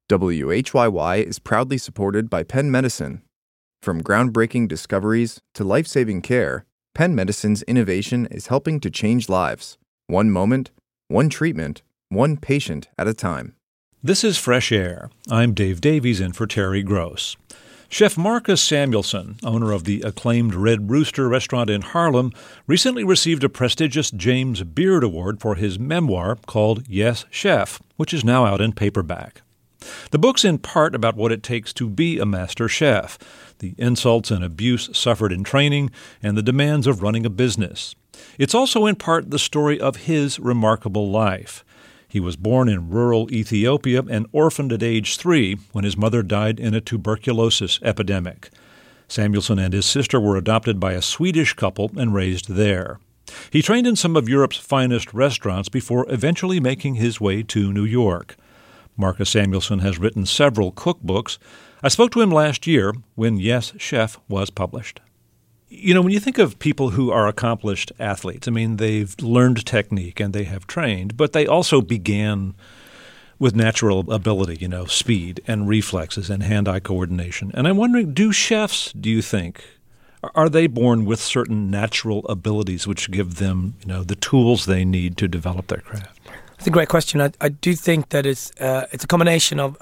WHYY is proudly supported by Penn Medicine. From groundbreaking discoveries to life-saving care, Penn Medicine's innovation is helping to change lives. One moment, one treatment, one patient at a time. This is Fresh Air. I'm Dave Davies in for Terry Gross. Chef Marcus Samuelsson, owner of the acclaimed Red Rooster restaurant in Harlem, recently received a prestigious James Beard Award for his memoir called Yes, Chef, which is now out in paperback. The book's in part about what it takes to be a master chef, the insults and abuse suffered in training, and the demands of running a business. It's also in part the story of his remarkable life. He was born in rural Ethiopia and orphaned at age 3 when his mother died in a tuberculosis epidemic. Samuelsson and his sister were adopted by a Swedish couple and raised there. He trained in some of Europe's finest restaurants before eventually making his way to New York. Marcus Samuelsson has written several cookbooks. I spoke to him last year when Yes, Chef was published. You know, when you think of people who are accomplished athletes, I mean, they've learned technique and they have trained, but they also began with natural ability, speed and reflexes and hand-eye coordination. And I'm wondering, do chefs, do you think, are they born with certain natural abilities which give them, the tools they need to develop their craft? It's a great question. I do think that it's a combination of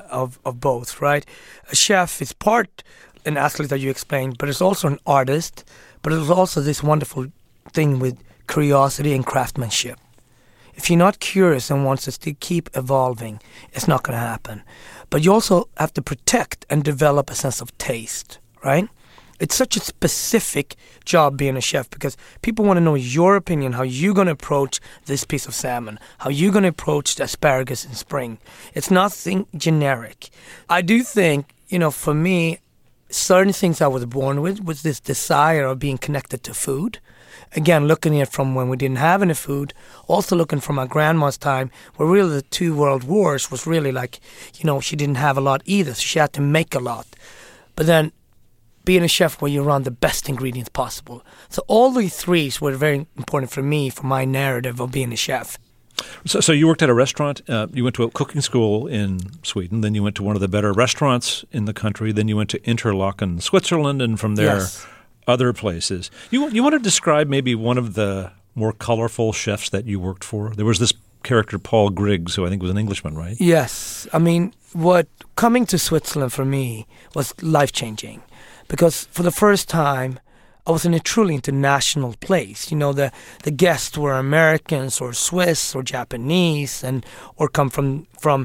both, right? A chef is part an athlete that you explained, but it's also an artist, but it's also this wonderful thing with curiosity and craftsmanship. If you're not curious and wants us to keep evolving, it's not going to happen. But you also have to protect and develop a sense of taste, right? It's such a specific job being a chef because people want to know your opinion, how you're going to approach this piece of salmon, how you're going to approach the asparagus in spring. It's nothing generic. I do think, for me, certain things I was born with was this desire of being connected to food. Again, looking at it from when we didn't have any food, also looking from my grandma's time, where really the 2 world wars was really like, she didn't have a lot either, so she had to make a lot. But then being a chef where you run the best ingredients possible. So all the threes were very important for me, for my narrative of being a chef. So you worked at a restaurant, you went to a cooking school in Sweden, then you went to one of the better restaurants in the country, then you went to Interlaken, Switzerland, and from there, yes, other places. You want to describe maybe one of the more colorful chefs that you worked for? There was this character, Paul Griggs, who I think was an Englishman, right? Yes. I mean, coming to Switzerland for me was life-changing. Because for the first time, I was in a truly international place. The guests were Americans or Swiss or Japanese or come from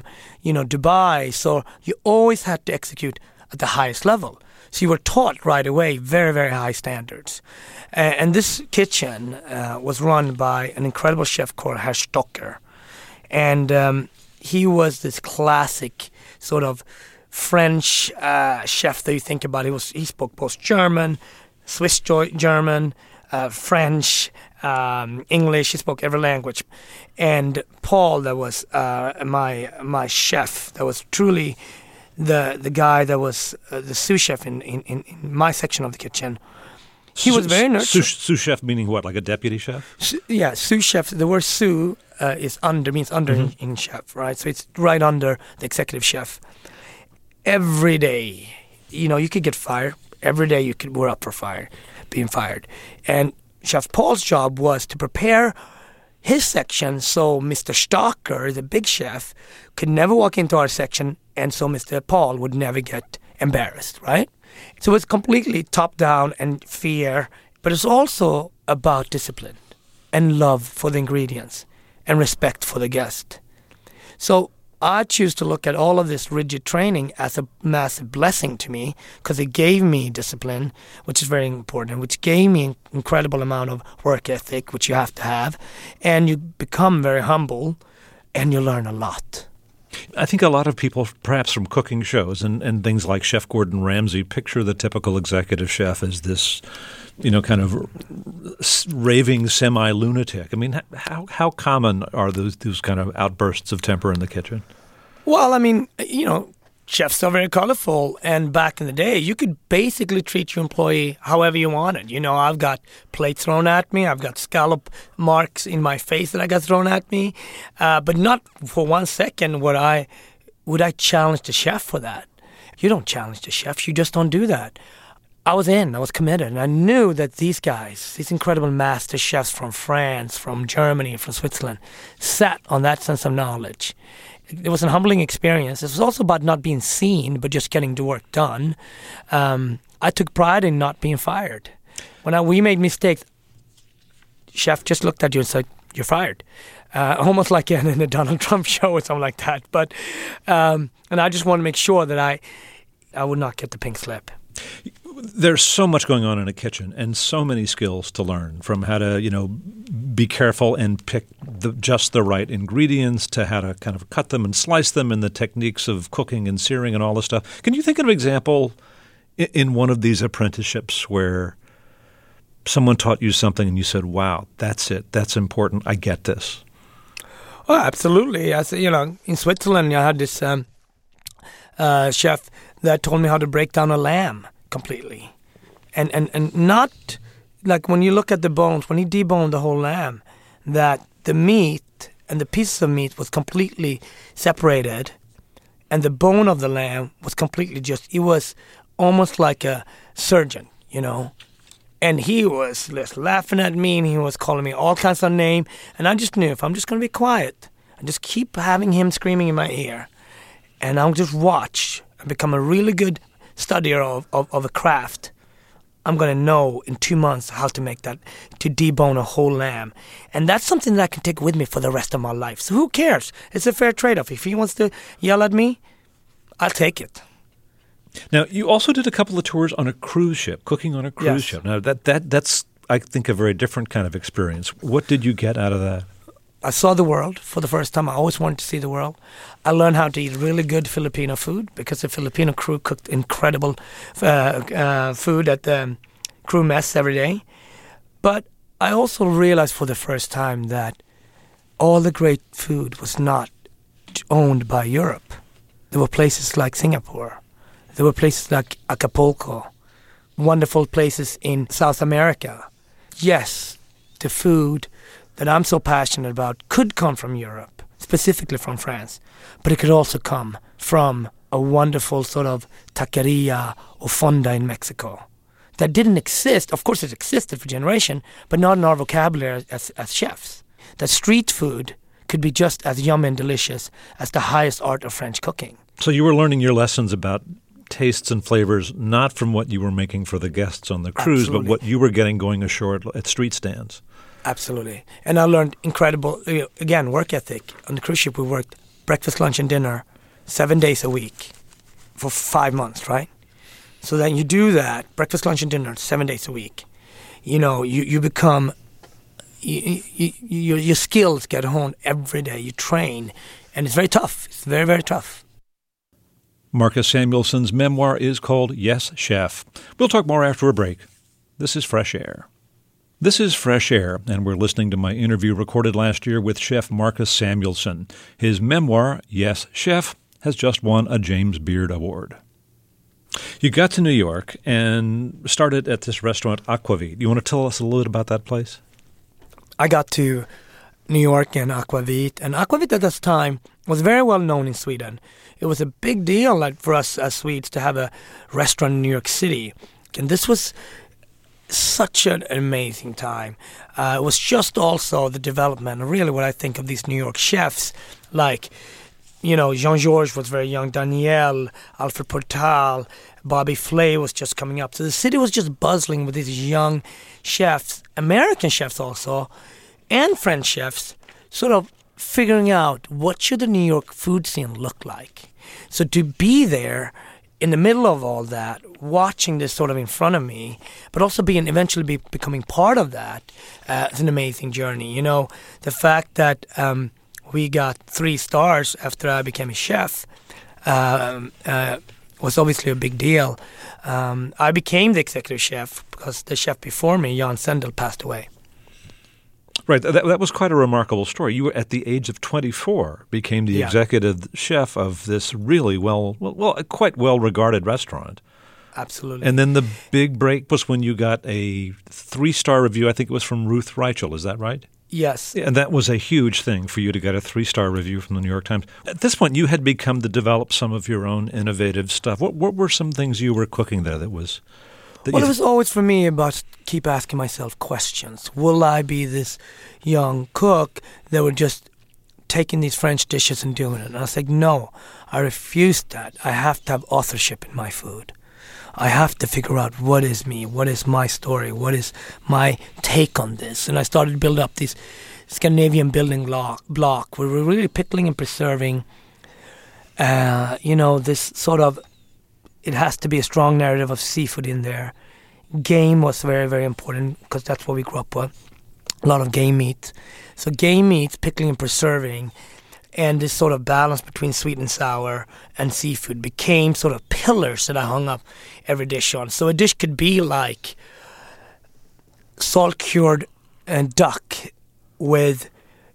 Dubai. So you always had to execute at the highest level. So you were taught right away very, very high standards. And this kitchen was run by an incredible chef called Herr Stocker. And he was this classic sort of French chef that you think about. He spoke both German, Swiss German, French, English. He spoke every language. And Paul, that was my chef, that was truly the guy that was the sous chef in my section of the kitchen. He was very nurturing. Sous chef meaning what, like a deputy chef? Yeah, sous chef. The word sous means under in chef, right? So it's right under the executive chef. Every day, you could get fired. Every day you were up for being fired. And Chef Paul's job was to prepare his section so Mr. Stocker, the big chef, could never walk into our section, and so Mr. Paul would never get embarrassed, right? So it's completely top-down and fear, but it's also about discipline and love for the ingredients and respect for the guest. So I choose to look at all of this rigid training as a massive blessing to me because it gave me discipline, which is very important, which gave me an incredible amount of work ethic, which you have to have, and you become very humble and you learn a lot. I think a lot of people, perhaps from cooking shows and things like Chef Gordon Ramsay, picture the typical executive chef as this, kind of raving semi-lunatic. I mean, how common are those kind of outbursts of temper in the kitchen? Well, I mean, chefs are very colorful, and back in the day, you could basically treat your employee however you wanted. I've got plates thrown at me, I've got scallop marks in my face that I got thrown at me, but not for 1 second would I would I challenge the chef for that? You don't challenge the chef. You just don't do that. I was committed, and I knew that these guys, these incredible master chefs from France, from Germany, from Switzerland, sat on that sense of knowledge. It was an humbling experience. It was also about not being seen, but just getting the work done. I took pride in not being fired. When we made mistakes, chef just looked at you and said, "You're fired." Almost like in a Donald Trump show or something like that. But and I just want to make sure that I would not get the pink slip. There's so much going on in a kitchen and so many skills to learn, from how to, be careful and pick just the right ingredients to how to kind of cut them and slice them, and the techniques of cooking and searing and all this stuff. Can you think of an example in one of these apprenticeships where someone taught you something and you said, wow, that's it, that's important, I get this? Oh, absolutely. In Switzerland, I had this chef that told me how to break down a lamb completely. And not like when you look at the bones, when he deboned the whole lamb, that the meat and the pieces of meat was completely separated, and the bone of the lamb was completely it was almost like a surgeon, And he was just laughing at me, and he was calling me all kinds of names. And I just knew, if I'm just going to be quiet and just keep having him screaming in my ear, and I'll just watch and become a really good studier of a craft, I'm going to know in 2 months how to make that, to debone a whole lamb. And that's something that I can take with me for the rest of my life. So who cares? It's a fair trade-off. If he wants to yell at me, I'll take it. Now, you also did a couple of tours on a cruise ship, cooking on a cruise ship. Now, that's, I think, a very different kind of experience. What did you get out of that? I saw the world for the first time. I always wanted to see the world. I learned how to eat really good Filipino food because the Filipino crew cooked incredible food at the crew mess every day. But I also realized for the first time that all the great food was not owned by Europe. There were places like Singapore. There were places like Acapulco, wonderful places in South America. Yes, the food that I'm so passionate about could come from Europe, specifically from France, but it could also come from a wonderful sort of taqueria or fonda in Mexico that didn't exist. Of course, it existed for generations, but not in our vocabulary as chefs. That street food could be just as yummy and delicious as the highest art of French cooking. So you were learning your lessons about tastes and flavors, not from what you were making for the guests on the cruise, Absolutely. but what you were getting going ashore at street stands. Absolutely. And I learned incredible, again, work ethic. On the cruise ship, we worked breakfast, lunch, and dinner 7 days a week for 5 months, right? So then you do that, breakfast, lunch, and dinner 7 days a week. You become, your skills get honed every day. You train, and it's very tough. It's very, very tough. Marcus Samuelsson's memoir is called Yes, Chef. We'll talk more after a break. This is Fresh Air. This is Fresh Air, and we're listening to my interview recorded last year with Chef Marcus Samuelsson. His memoir, Yes, Chef, has just won a James Beard Award. You got to New York and started at this restaurant, Aquavit. You want to tell us a little bit about that place? I got to New York and Aquavit at this time was very well known in Sweden. It was a big deal for us as Swedes to have a restaurant in New York City. And this was such an amazing time. It was just also the development, and really what I think of these New York chefs, like, Jean-Georges was very young, Daniel, Alfred Portal, Bobby Flay was just coming up. So the city was just buzzing with these young chefs, American chefs also, and French chefs, sort of figuring out what should the New York food scene look like. So to be there in the middle of all that, watching this sort of in front of me, but also eventually becoming part of that, it's an amazing journey. The fact that we got 3 stars after I became a chef was obviously a big deal. I became the executive chef because the chef before me, Jan Sendel, passed away. Right. That was quite a remarkable story. You were at the age of 24, became the executive chef of this really quite well-regarded restaurant. Absolutely. And then the big break was when you got a 3-star review. I think it was from Ruth Reichel. Is that right? Yes. And that was a huge thing for you to get a 3-star review from the New York Times. At this point, you had begun to develop some of your own innovative stuff. What were some things you were cooking there that was... Well, it was always for me about keep asking myself questions. Will I be this young cook that would just taking these French dishes and doing it? And I was like, no, I refuse that. I have to have authorship in my food. I have to figure out what is me, what is my story, what is my take on this. And I started to build up this Scandinavian building block where we're really pickling and preserving, this sort of, it has to be a strong narrative of seafood in there. Game was very, very important because that's what we grew up with. A lot of game meat. So game meat, pickling and preserving, and this sort of balance between sweet and sour and seafood became sort of pillars that I hung up every dish on. So a dish could be like salt-cured duck with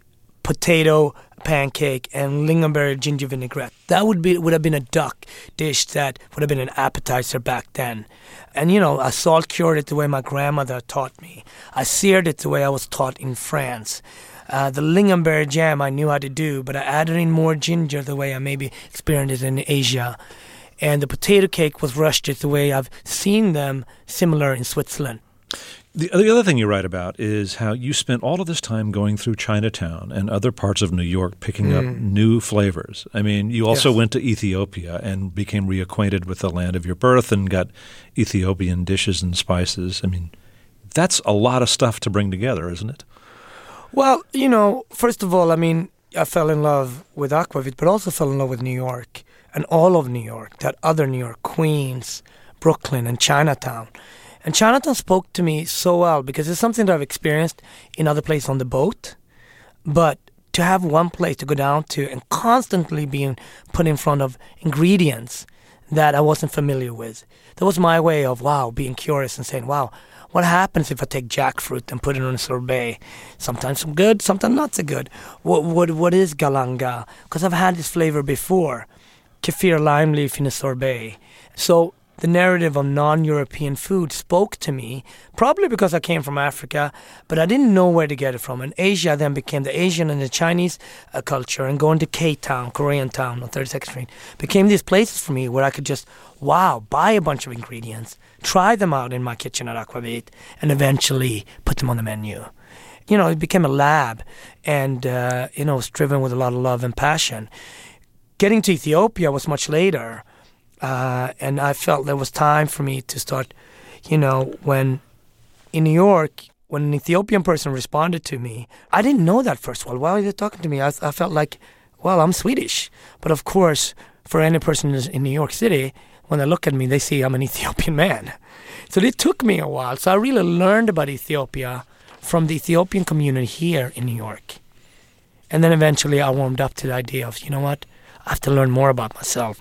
potato pancake and lingonberry ginger vinaigrette. That would have been a duck dish that would have been an appetizer back then. And I salt-cured it the way my grandmother taught me. I seared it the way I was taught in France. The lingonberry jam I knew how to do, but I added in more ginger the way I maybe experienced it in Asia. And the potato cake was rushed it the way I've seen them similar in Switzerland. The other thing you write about is how you spent all of this time going through Chinatown and other parts of New York picking up new flavors. I mean, you also went to Ethiopia and became reacquainted with the land of your birth and got Ethiopian dishes and spices. I mean, that's a lot of stuff to bring together, isn't it? Well, first of all, I fell in love with Aquavit, but also fell in love with New York and all of New York, that other New York, Queens, Brooklyn, and Chinatown. And Chinatown spoke to me so well because it's something that I've experienced in other places on the boat. But to have one place to go down to and constantly being put in front of ingredients that I wasn't familiar with, that was my way of, being curious and saying, what happens if I take jackfruit and put it on a sorbet? Sometimes some good, sometimes not so good. What is galanga? Because I've had this flavor before. Kefir lime leaf in a sorbet. So the narrative of non-European food spoke to me, probably because I came from Africa, but I didn't know where to get it from. And Asia then became the Asian and the Chinese culture, and going to K-Town, Korean Town on 32nd Street, became these places for me where I could just, buy a bunch of ingredients, try them out in my kitchen at Aquavit, and eventually put them on the menu. It became a lab, and, it was driven with a lot of love and passion. Getting to Ethiopia was much later. And I felt there was time for me to start, when in New York, when an Ethiopian person responded to me, I didn't know that first of all. Why are they talking to me? I felt like, I'm Swedish. But of course, for any person in New York City, when they look at me, they see I'm an Ethiopian man. So it took me a while. So I really learned about Ethiopia from the Ethiopian community here in New York. And then eventually I warmed up to the idea of, I have to learn more about myself.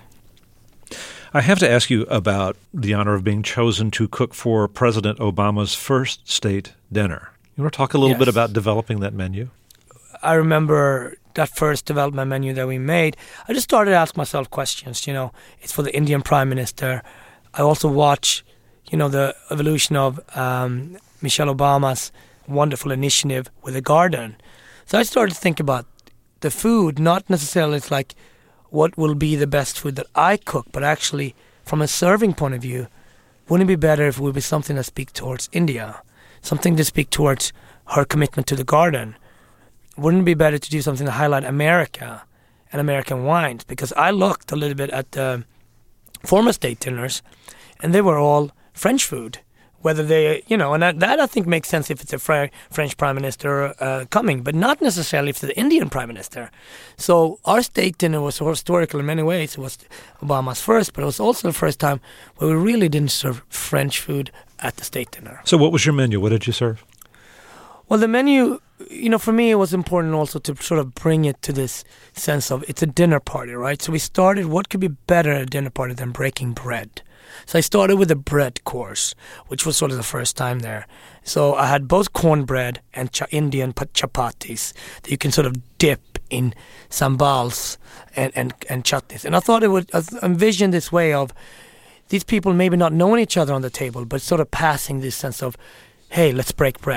I have to ask you about the honor of being chosen to cook for President Obama's first state dinner. You want to talk a little bit about developing that menu? I remember that first development menu that we made. I just started to ask myself questions. It's for the Indian Prime Minister. I also watch, the evolution of Michelle Obama's wonderful initiative with the garden. So I started to think about the food, not necessarily it's like, what will be the best food that I cook, but actually from a serving point of view, wouldn't it be better if it would be something that speaks towards India, something to speak towards her commitment to the garden? Wouldn't it be better to do something to highlight America and American wines? Because I looked a little bit at the former state dinners, and they were all French food. Whether they, and that I think makes sense if it's a French Prime Minister coming, but not necessarily if it's the Indian Prime Minister. So our state dinner was historical in many ways. It was Obama's first, but it was also the first time where we really didn't serve French food at the state dinner. So what was your menu? What did you serve? Well, the menu, for me, it was important also to sort of bring it to this sense of it's a dinner party, right? So we started, what could be better at a dinner party than breaking bread? So I started with a bread course, which was sort of the first time there. So I had both cornbread and Indian chapatis that you can sort of dip in sambals and chutneys. And I thought I envisioned this way of these people maybe not knowing each other on the table, but sort of passing this sense of, hey, let's break bread.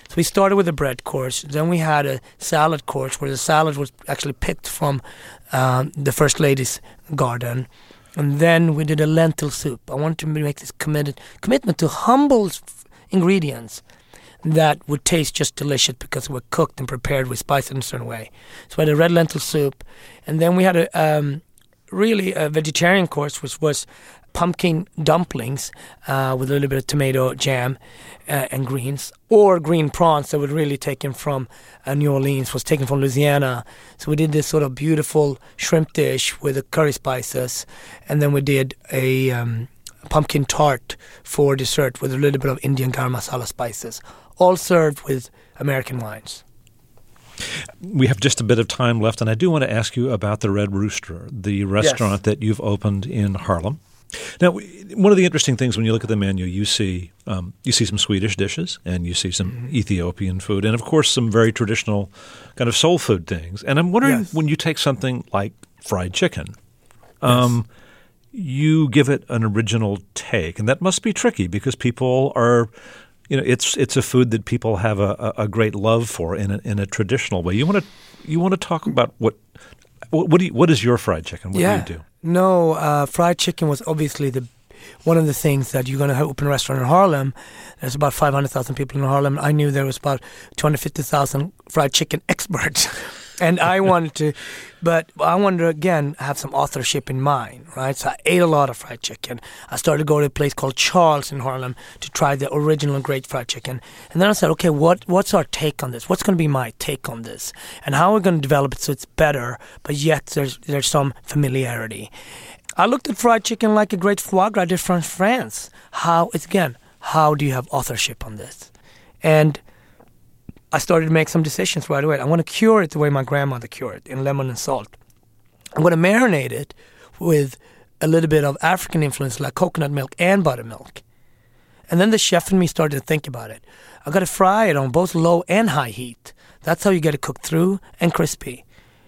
So we started with a bread course. Then we had a salad course where the salad was actually picked from the First Lady's garden. And then we did a lentil soup. I wanted to make this commitment to humble ingredients that would taste just delicious because they were cooked and prepared with spices in a certain way. So we had a red lentil soup. And then we had a vegetarian course, which was pumpkin dumplings with a little bit of tomato jam and greens, or green prawns that were really taken from New Orleans, was taken from Louisiana. So we did this sort of beautiful shrimp dish with the curry spices, and then we did a pumpkin tart for dessert with a little bit of Indian garam masala spices, all served with American wines. We have just a bit of time left, and I do want to ask you about the Red Rooster, the restaurant that you've opened in Harlem. Now, one of the interesting things when you look at the menu, you see some Swedish dishes, and you see some Ethiopian food, and of course some very traditional kind of soul food things. And I'm wondering, when you take something like fried chicken, you give it an original take, and that must be tricky because people are, it's a food that people have a great love for in a traditional way. You want to talk about what is your fried chicken? What do you do? No, fried chicken was obviously one of the things that you're going to open a restaurant in Harlem. There's about 500,000 people in Harlem. I knew there was about 250,000 fried chicken experts. And I wanted to, again, have some authorship in mind, right? So I ate a lot of fried chicken. I started to go to a place called Charles in Harlem to try the original great fried chicken. And then I said, okay, what's our take on this? What's going to be my take on this? And how are we going to develop it so it's better, but yet there's some familiarity? I looked at fried chicken like a great foie gras did from France. How do you have authorship on this? And I started to make some decisions right away. I want to cure it the way my grandmother cured it, in lemon and salt. I'm going to marinate it with a little bit of African influence like coconut milk and buttermilk. And then the chef and me started to think about it. I've got to fry it on both low and high heat. That's how you get it cooked through and crispy.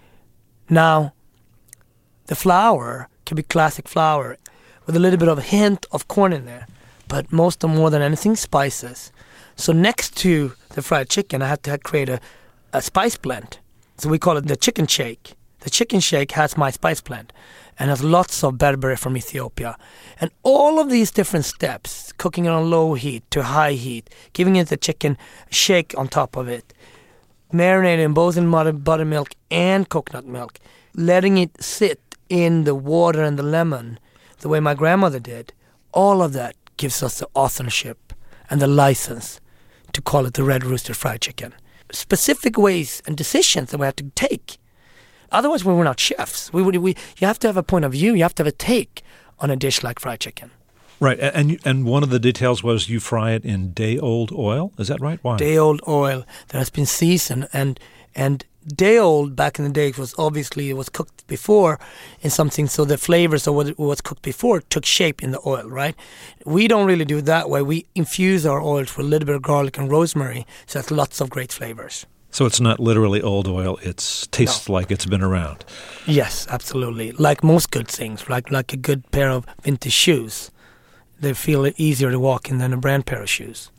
Now, the flour can be classic flour with a little bit of a hint of corn in there, but more than anything, spices. So next to the fried chicken, I had to create a spice blend. So we call it the chicken shake. The chicken shake has my spice blend and has lots of berbere from Ethiopia. And all of these different steps, cooking it on low heat to high heat, giving it the chicken shake on top of it, marinating both in buttermilk and coconut milk, letting it sit in the water and the lemon the way my grandmother did, all of that gives us the authorship and the license to call it the Red Rooster Fried Chicken. Specific ways and decisions that we have to take. Otherwise, we were not chefs. You have to have a point of view. You have to have a take on a dish like fried chicken. Right, and one of the details was you fry it in day-old oil. Is that right? Why? Day-old oil that has been seasoned, and day-old back in the day was cooked before in something, so the flavors of what was cooked before took shape in the oil, right? We don't really do it that way. We infuse our oils with a little bit of garlic and rosemary, so that's lots of great flavors. So it's not literally old oil, it tastes like it's been around. Yes, absolutely. Like most good things, like a good pair of vintage shoes. They feel easier to walk in than a brand pair of shoes.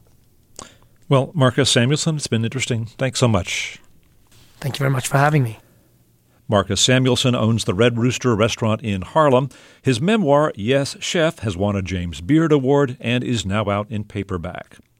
Well, Marcus Samuelsson, it's been interesting. Thanks so much. Thank you very much for having me. Marcus Samuelsson owns the Red Rooster restaurant in Harlem. His memoir, Yes, Chef, has won a James Beard Award and is now out in paperback.